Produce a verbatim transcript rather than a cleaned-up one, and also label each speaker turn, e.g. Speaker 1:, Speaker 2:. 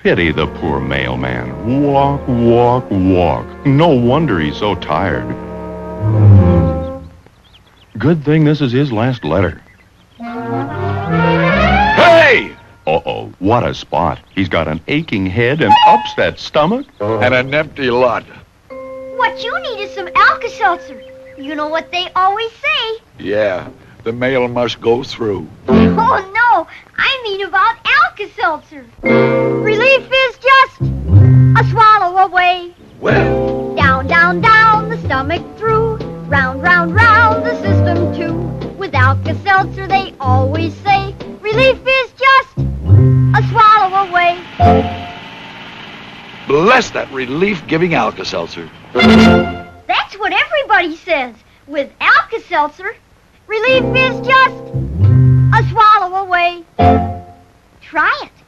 Speaker 1: Pity the poor mailman. Walk, walk, walk. No wonder he's so tired. Good thing this is his last letter.
Speaker 2: Hey!
Speaker 1: Uh-oh, what a spot. He's got an aching head and upset stomach.
Speaker 2: And an empty lot.
Speaker 3: What you need is some Alka-Seltzer. You know what they always say.
Speaker 2: Yeah, the mail must go through.
Speaker 3: Oh, no, I mean about Alka-Seltzer. Relief is just a swallow away.
Speaker 2: Well,
Speaker 3: Down, down, down, the stomach through. Round, round, round, the system too. With Alka-Seltzer, they always say, relief is just a swallow away.
Speaker 2: bless that relief-giving Alka-Seltzer.
Speaker 3: That's what everybody says. With Alka-Seltzer, relief is just a swallow away. Try it.